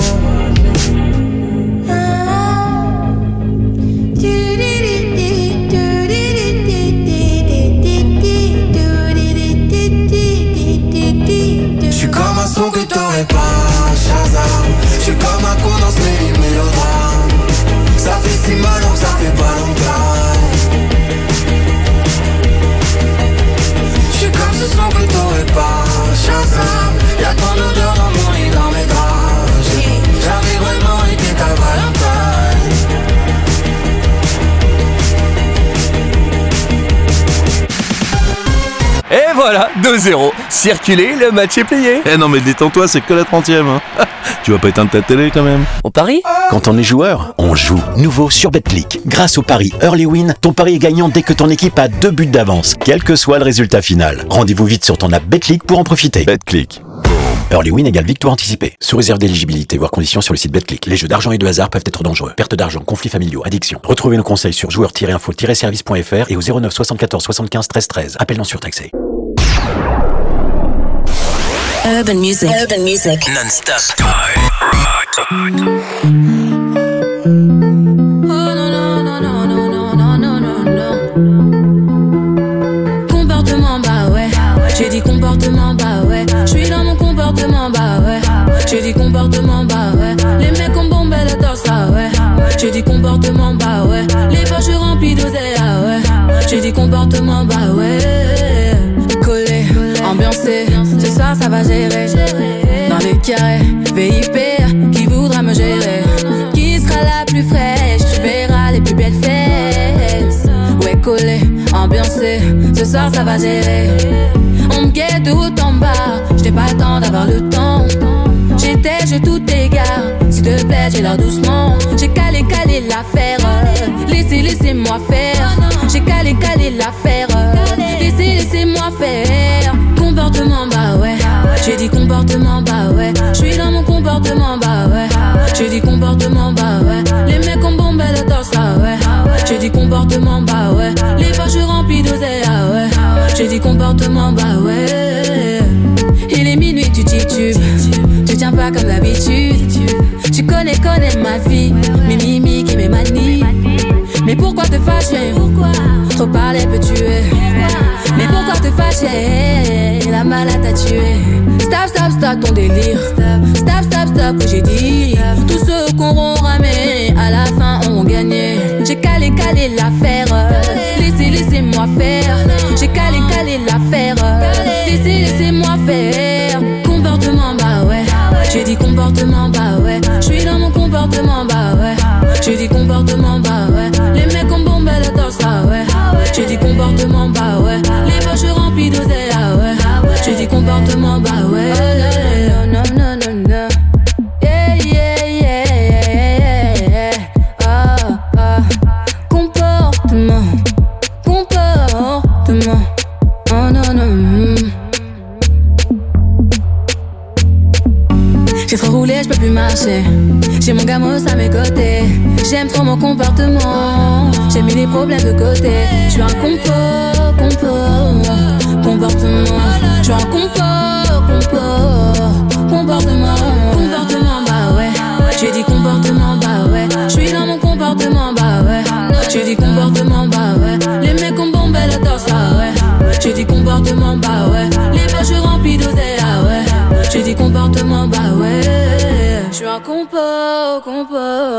J'suis comme un son que t'aurais pas, Shazam. J'suis comme un con dans ce mélodrame. Ça fait si mal donc ça fait pas longtemps. J'suis comme ce son que t'aurais pas, Shazam. Y'a ton odeur dans mon lit, dans mes draps. J'ai jamais vraiment été ta Valentine. Et voilà, deux zéro. Circulez, le match est plié. Eh non mais détends-toi, c'est que la trentième. Hein. Tu vas pas éteindre ta télé quand même. On parie ? Quand on est joueur, on joue. Nouveau sur Betclic. Grâce au pari Early Win, ton pari est gagnant dès que ton équipe a deux buts d'avance, quel que soit le résultat final. Rendez-vous vite sur ton app Betclic pour en profiter. Betclic. Early Win égale victoire anticipée. Sous réserve d'éligibilité, voire conditions sur le site Betclic. Les jeux d'argent et de hasard peuvent être dangereux. Perte d'argent, conflits familiaux, addiction. Retrouvez nos conseils sur joueurs tiret info tiret service point f r et au zéro neuf soixante-quatorze soixante-quinze treize treize. Appel non surtaxé. Urban music. Urban music. Non-stop. Comportement, bah ouais. J'ai dit comportement, bah ouais. J'suis dans mon comportement, bah ouais. J'ai dit comportement, bah ouais. Les mecs ont bombé le torse, ah ouais. J'ai dit comportement, bah ouais. Les poches remplies d'oseille, ah ouais. J'ai dit comportement, bah ouais. Collé, ambiancé, ce soir ça va gérer. Dans les carrés, V I P, qui voudra me gérer? Qui sera la plus fraîche? Tu verras les plus belles fesses. Ouais, collé, ambiancé, ce soir ça va gérer. On me guette tout en bas, j'n'ai pas le temps d'avoir le temps. J'étais, je tout égare, s'il te plaît, j'ai l'air doucement. J'ai calé, calé l'affaire, laissez, laissez-moi faire. J'ai calé, calé l'affaire, laissez, laissez-moi faire. Comportement, bah ouais. J'ai dit comportement, bah ouais. J'suis dans mon comportement, bah ouais. J'ai dit comportement, bah ouais. Les mecs ont bombé le torse, ah ouais. J'ai dit comportement, bah ouais. Les poches remplies d'oseille, ah ouais. J'ai dit comportement, bah ouais. Il est minuit, tu titubes. Tu tiens pas comme d'habitude. Tu connais, connais ma vie. Mes mimiques et mes manies. Mais pourquoi te fâcher? Trop parler peut tuer. Mais pourquoi te fâcher? La malade t'a tué. Stop, stop, stop ton délire. Stop, stop, stop que j'ai dit. Tous ceux qu'on aura ramé, à la fin ont gagné. J'ai calé, calé l'affaire. Laissez, laissez-moi faire. J'ai calé, calé l'affaire. Laissez, laissez-moi faire. Comportement, bah ouais. J'ai dit comportement, bah ouais. J'suis dans mon comportement, bah ouais. J'ai dit comportement, bah ouais. Les mecs ont bombé le torse, ah ouais. J'ai dit comportement, bah ouais. Les poches remplies d'oseille, ah ouais. J'ai dit comportement, bah ouais. Non, non, non, non. Yeah, yeah, yeah, yeah. Ah, ah. Comportement, comportement. Oh non, non. J'ai trop roulé, je peux plus marcher. J'ai mon gamos à mes côtés. J'aime trop mon comportement. J'ai mis les problèmes de côté. Je suis un compo, compo, comportement. Je suis un compo, compo, comportement. Comportement, bah ouais. J'ai dit comportement, bah ouais. Je suis dans mon comportement, bah ouais. J'ai dit comportement, bah ouais. Les mecs ont bombé le torse, ah ouais. J'ai dit comportement, bah ouais. Les poches remplies d'oseille, ah ouais. J'ai dit comportement, bah ouais. Je suis un compo, compo.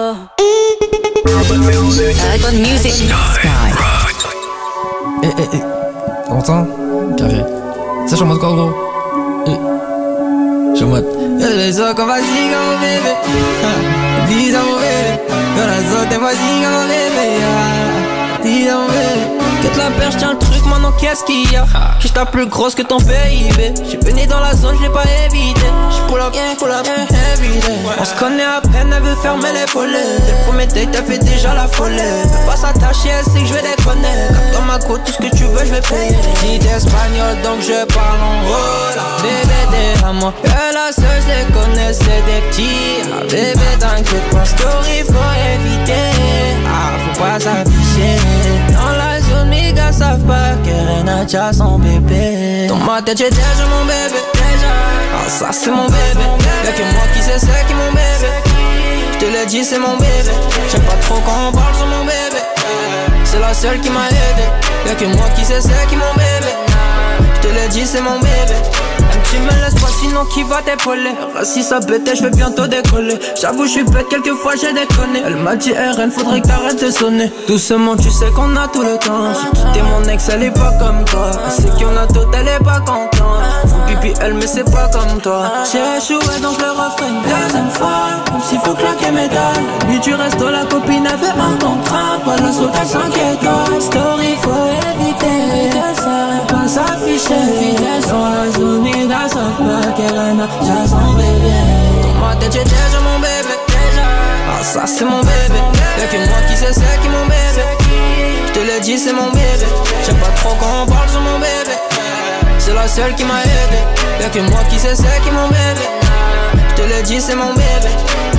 Urban music. Sky. Eh, eh, eh. T'entends? Carré. Ça, je suis en mode quoi, gros? Eh. Je suis en mode. Eh, les autres, qu'on va ziga, mon bébé. Dis à mon bébé. Dans la zone, t'es moi ziga, mon bébé. Dis à mon bébé. Quitte la perche, tiens le truc, maintenant qu'est-ce qu'il y a? J'suis ta plus grosse que ton P I B. J'suis venu dans la zone, j'l'ai pas évité. J'pull up, j'pull up, every day. On se connaît à peine, elle veut fermer les volets. Dès le premier date, elle fait déjà la folie. Veut pas s'attacher, elle sait que j'vais déconner. Cap dans ma côte, tout ce que tu veux, j'vais payer. Ni d'espagnol, donc je parle en rola. Bébé, t'es à moi. Que la seule, j'les connais, c'est des petits. Ah, bébé, t'inquiète pas, story, faut éviter. Ah, faut pas s'afficher. affiché. Dans la zone, mes gars savent pas qu'Eren a déjà son bébé. Dans ma tête, j'ai déjà mon bébé. Ah, ça c'est mon bébé. Y'a que moi qui sais c'est qui mon bébé. Je te l'ai dit, c'est mon bébé. J'aime pas trop quand on parle sur mon bébé. C'est la seule qui m'a aidé. Y'a que moi qui sais c'est qui mon bébé. Je te l'ai dit, c'est mon bébé. Tu me laisses pas sinon qui va t'épauler. Si ça pète, je vais bientôt décoller. J'avoue je suis bête, quelquefois j'ai déconné. Elle m'a dit Eren, faudrait que t'arrêtes de sonner. Doucement tu sais qu'on a tout le temps. J'ai quitté mon ex, elle est pas comme toi. Elle sait qu'il y en a d'autres, elle est pas contente. Faut pipi elle mais c'est pas comme toi. J'ai échoué donc le refrain une deuxième fois. Comme s'il faut claquer mes dalles. Lui tu restes la copine avait un contrat. Pas la saute à cinq étoiles. Story faut éviter ça. Pas s'afficher. Dans la zone ils savent pas qu'Eren a déjà son bébé. Dans ma tête j'ai déjà mon bébé. Ah ça c'est mon bébé. Y'a que moi qui sais c'est qui mon bébé. Je te l'ai dit c'est mon bébé. J'aime pas trop quand on parle sur mon bébé. C'est la seule qui m'a aidé. Y'a que moi qui sais c'est qui mon bébé. Je te l'ai dit c'est mon bébé.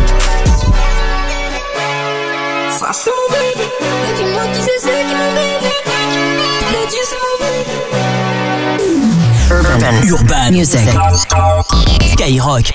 Ça c'est mon bébé. Y'a que moi qui sais c'est qui mon bébé. Je te l'ai dit c'est mon bébé. Urban, Urban Music. Skyrock.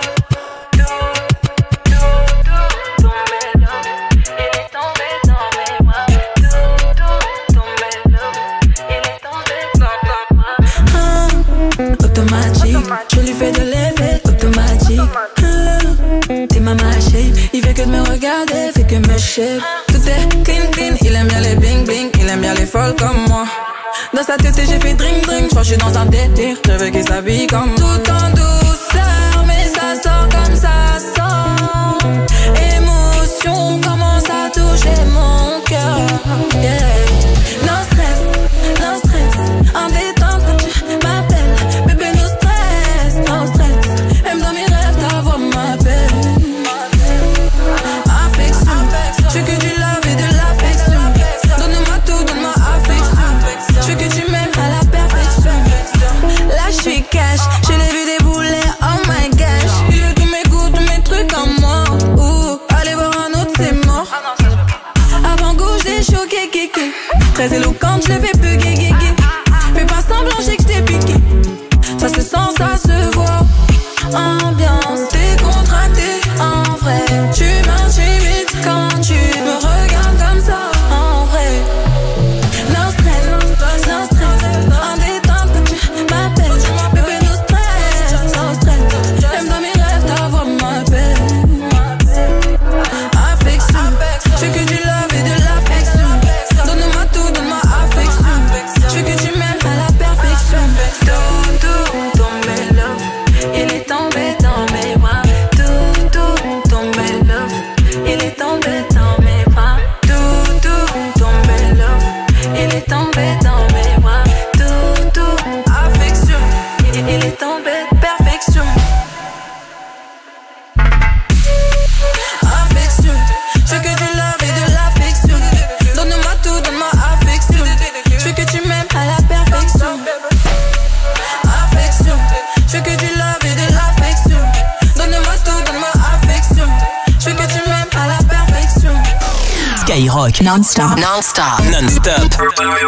Automatique, je lui fais de l'effet automatique. T'es ma shape, il fait que de me regarder, fait que me shape. Tout est clean clean, il aime bien les bling bling, il aime bien les folles comme moi. Dans sa tête j'ai fait drink drink, je suis dans un délire, je veux qu'il s'habille comme moi. Tout en douceur, mais ça sort comme ça sort. Émotion commence à toucher mon cœur. Yeah. Non stress, non stress, en détente quand tu m'appelles. Bébé no stress, non stress. Même dans mes rêves ta voix m'appelle. Affection, je veux que du love et de l'affection. Donne-moi tout, donne-moi affection. Je veux que tu m'aimes à la perfection. Là je suis cash, je l'ai vu débouler, oh my gosh. Il veut tous mes goûts, tous mes trucs en moi. Ouh, allez voir un autre c'est mort. Avant gauche des choqués, kéké. Très éloquente, je le fais plus gay, gay, gay. Fais pas semblant, j'ai que je t'ai piqué. Ça se sent, ça se voit. Ambiance décontractée, en vrai. Tu m'intimides quand tu me regardes comme ça, en vrai. Non stress, non stress, en détente quand tu m'appelles. Bébé no stress, non stress. Même dans mes rêves ta voix m'appelle. Affection, je veux que du love et de l'affection. Donne-moi tout, donne-moi affection. Je veux que tu m'aimes à la perfection. Tout, tout, tombé love, il est tombé dans mes bras. Tout, tout, tombé love, il est tombé dans mes bras. Tout, tout, tombé love, il est tombé dans mes bras. Tout, tout, affection, il, il est tombé perfection. Affection, je veux que du love et de l'affection. Donne-moi tout, donne-moi affection. Je veux que tu m'aimes à la perfection. Affection, je veux que du love et de l'affection. Donne-moi tout, donne-moi affection. Je veux que tu m'aimes à la perfection. Skyrock. Non-stop. Non-stop. Non-stop.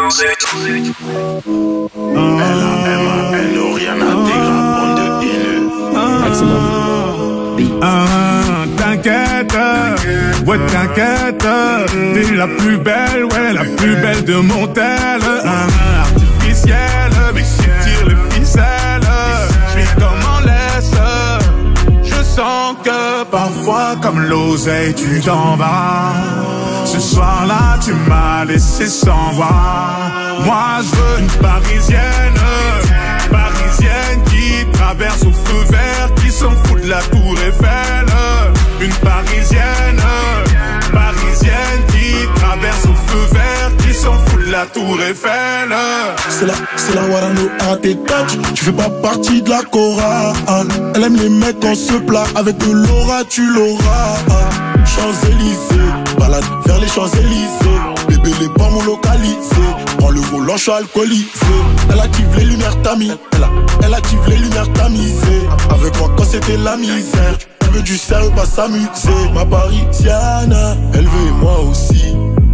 Elle n'a rien à dire à bande de haineux. Ah, t'inquiète, ouais t'inquiète, t'es la plus belle, ouais la plus belle de mon tel. Ah, artificielle, mais qui tire les ficelles, je suis comme en laisse. Je sens que parfois comme l'oseille tu t'en vas. Ce soir-là tu m'as laissé sans voix. Moi je veux une parisienne, parisienne qui traverse au feu vert, qui s'en fout de la tour Eiffel. Une parisienne, parisienne qui traverse au feu vert, qui s'en fout de la tour Eiffel. C'est la, c'est la Warano à tes touch. Tu fais pas partie de la chorale. Elle aime les mecs en se plat. Avec de l'aura tu l'auras. Champs-Élysées, balade vers les Champs-Élysées. Bébé les pas mon localisé. Prends le volant, je suis alcoolisé. Elle active les lumières tamis. Elle, a, elle active les lumières tamisées. Avec moi quand c'était la misère. Elle veut du sérieux, pas s'amuser. Ma parisienne, elle veut et moi aussi. Elle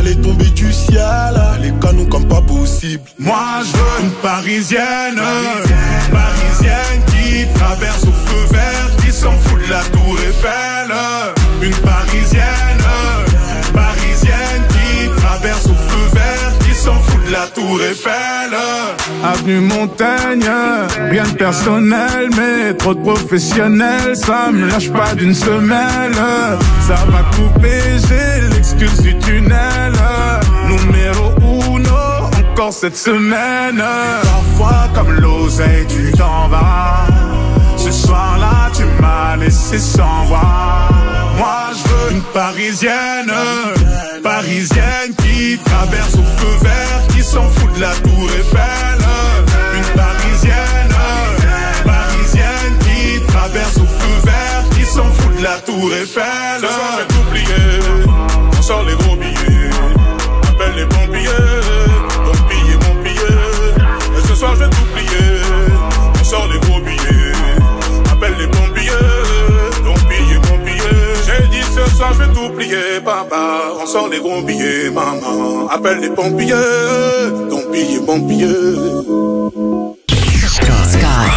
Elle est tombée du ciel, elle est canon comme pas possible. Moi je veux une parisienne, parisienne, parisienne qui traverse au feu vert, qui s'en fout de la tour Eiffel. Une parisienne, parisienne qui traverse au feu vert, qui s'en fout de la tour Eiffel. Avenue Montaigne, rien de personnel, mais trop de professionnels, ça me lâche pas d'une semelle. Ça va couper, j'ai l'excuse du tunnel. Numéro uno, encore cette semaine. Parfois comme l'oseille tu t'en vas. Ce soir-là tu m'as laissé sans voix. Moi je veux une parisienne, parisienne qui traverse au feu vert, qui s'en fout de la tour Eiffel. Une parisienne, parisienne qui traverse au feu vert, qui s'en fout de la tour Eiffel. Ce soir j'ai tout plié, on sort les gros billets, appelle les pompiers, ton billet, mon billet. Et ce soir j'ai tout plié, on sort les gros billets, appelle les pompiers, ton billet, mon billet. J'ai dit ce soir je vais tout plier, papa. On sort les gros billets, maman. Appelle les pompiers, ton billet, mon billet. Sky.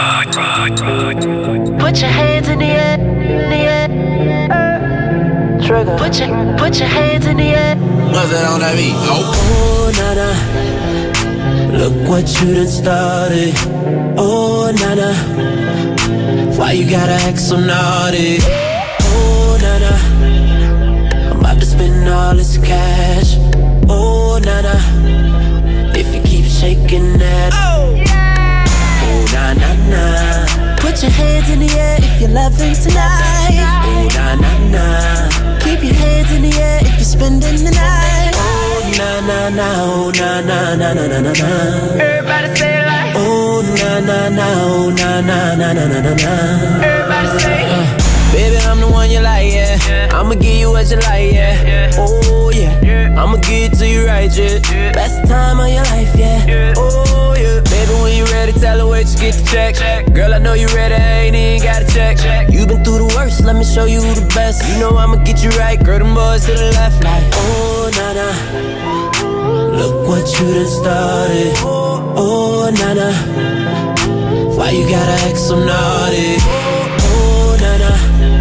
Put your hands in the air, in the air. Trigger. Put your, put your hands in the air. What's that on that beat? Oh, nana, look what you done started. Oh, nana, why you gotta act so naughty? Oh, nana, I'm about to spend all this cash. Oh, nana, if you keep shaking that. Oh, na na na. Put your hands in the air if you're loving tonight. Oh, na na na. Keep your hands in the air if you're spending the night. Oh, na na na. Oh, na na na na na na na. Everybody say it like. Oh, na na na. Oh, na na na na na na na. Everybody say it. Uh. Baby, I'm the one you like, yeah. yeah. I'ma give you what you like, yeah. yeah. Oh, yeah. yeah. I'ma give it to you right, yeah. yeah. Best time of your life, yeah. yeah. Oh, yeah. Baby, when you ready, tell her where you get the check. check. Girl, I know you ready, I ain't even gotta check. check. You been through the worst, let me show you the best. You know I'ma get you right, girl, them boys to the left, like. Oh, nana, look what you done started. Oh, nana, why you gotta act so naughty? Oh, nana,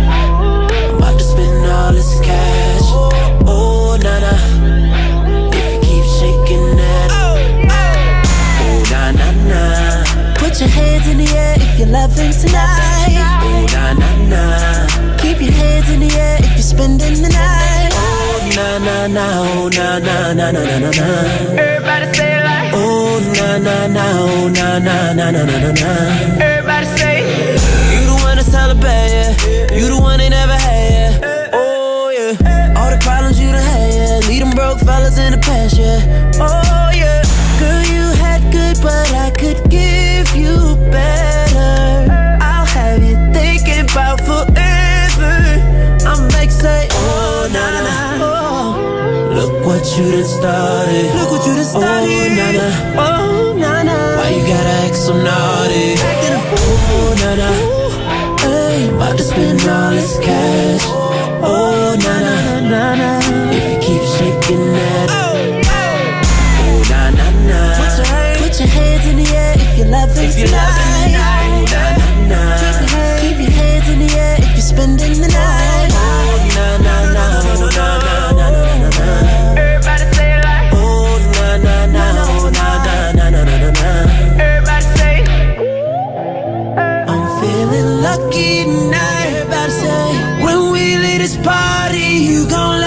all this cash, oh nana, if you keep shaking that, oh na na na. Put your hands in the air if you're loving tonight. Oh na na na. Keep your hands in the air if you're spending the night. Oh na na na. Oh na na na na na na na. Everybody say it like. Oh na na na. Oh na na na na na na na. Everybody say you the one to celebrate, yeah. You the one they never had, yeah. All the problems you done had, yeah. Leave them broke fellas in the past, yeah. Oh, yeah. Girl, you had good, but I could give you better. I'll have you thinking about forever. I'm like, say, oh, na na na. Oh, look what you done started. Look what you done started. Oh, na na. Oh, na na. Why you gotta act so naughty? Acting a fool. Oh, na na. Hey, about to spend all this cash. Oh, na na na na. If you keep shaking that. Oh, oh na na na. Put your, hand, put your hands in the air if you're loving tonight. Oh, na na na. Keep your, hand, keep your hands in the air if you're spending the night. Oh, na na na. Oh, na na na na na na. Everybody say it like. Oh, na na na. Oh, na na na na na na. Everybody say. I'm feeling lucky tonight. Everybody say. When we leave this party, you gon'